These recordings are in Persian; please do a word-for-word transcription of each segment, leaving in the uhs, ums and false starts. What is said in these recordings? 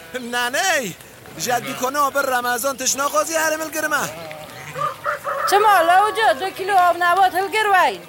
ننه جدی کنه آب رمضان تشنا قاضی هرم الگرمه چه مالا اوجا دو کیلو آب نبات الگروی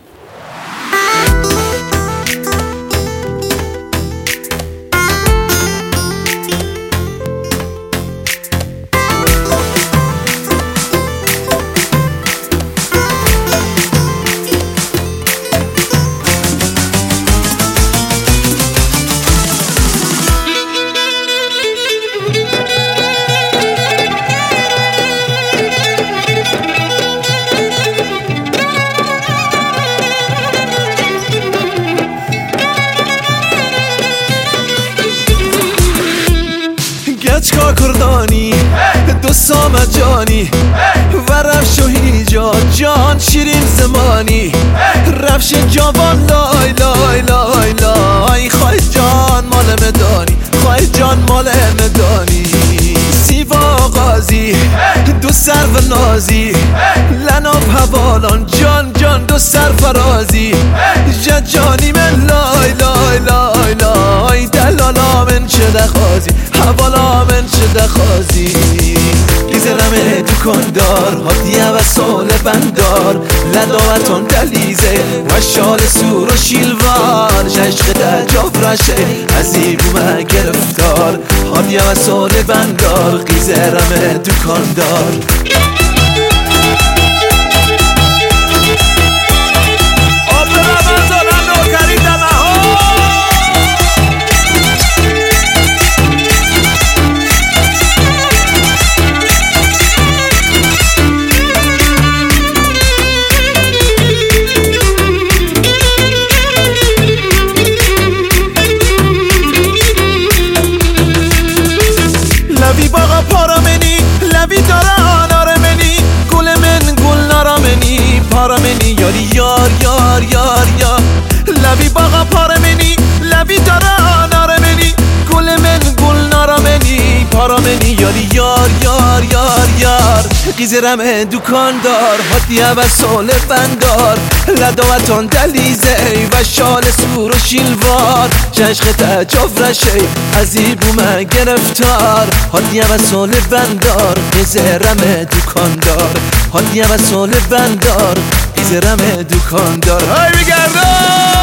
گچکا کردانی دو سامت جانی و رفش و هیجاد جان شیرین زمانی رفش جوان لای لای لای لای خواهی جان مال مدانی خواهی جان مال مدانی سیوا قاضی دو سر و نازی لناب حوالان جان جان دو سر فرازی جد جانی من لای لای لای لای دلالا من چه دخوازی حوالا من چه دخوازی لیزرم دکاندار هاتیه و سال بندار لداوتان دلیزه و شال سور و شیلوار جشق تجاف رشه عزیبومه گرفتار هاتیه و سال بندار قیزرم دکاندار لوی باقا پارامنی لوی داران آرامنی گل من گل نارامنی پارامنی یاری یار یار یار یار لوی باقا پارامنی لوی داران آرامنی گل من گل نارامنی پارامنی یاری یار یار یار یار قیزرم دکاندار هاتیه و سال بندار لداوتان دلیزه و شال سور و شیلوار جشق تجاف رشه عزیبومه گرفتار هاتیه و سال بندار قیزرم دکاندار هاتیه و سال بندار قیزرم دکاندار های بگردار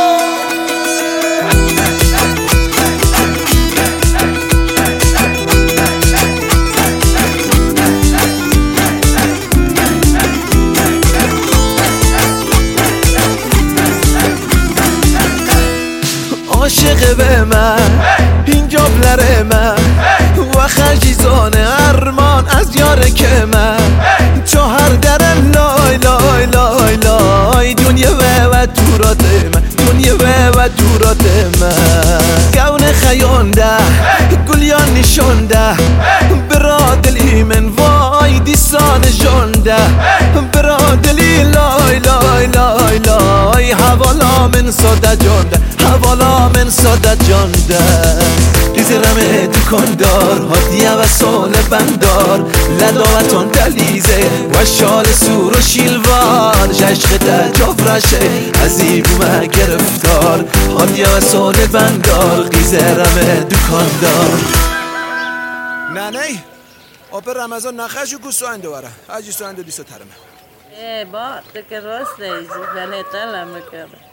عاشق به من اینجا بلره من و خرجیزان ارمان از یاره که من تو هر درم لای لای لای لای دنیا و دورات من دنیا و دورات من گون خیانده گلیان نشانده برادلی من وای دیسان جانده برادلی لای لای لای لای حوالا من ساده جانده حوالا من ساده جانده لیزرم دکاندار هاتیه و سال بندار لداوتان دلیزه و شال سور و شیلوار جشق تجاف رشه عزیبومه گرفتار هاتیه و سال بندار قیزرم دکاندار ننه آب رمضان نخش و گو سوینده واره هجی سوینده دیسو ترمه ای با تو که راست لیزی بنه تلم بکنه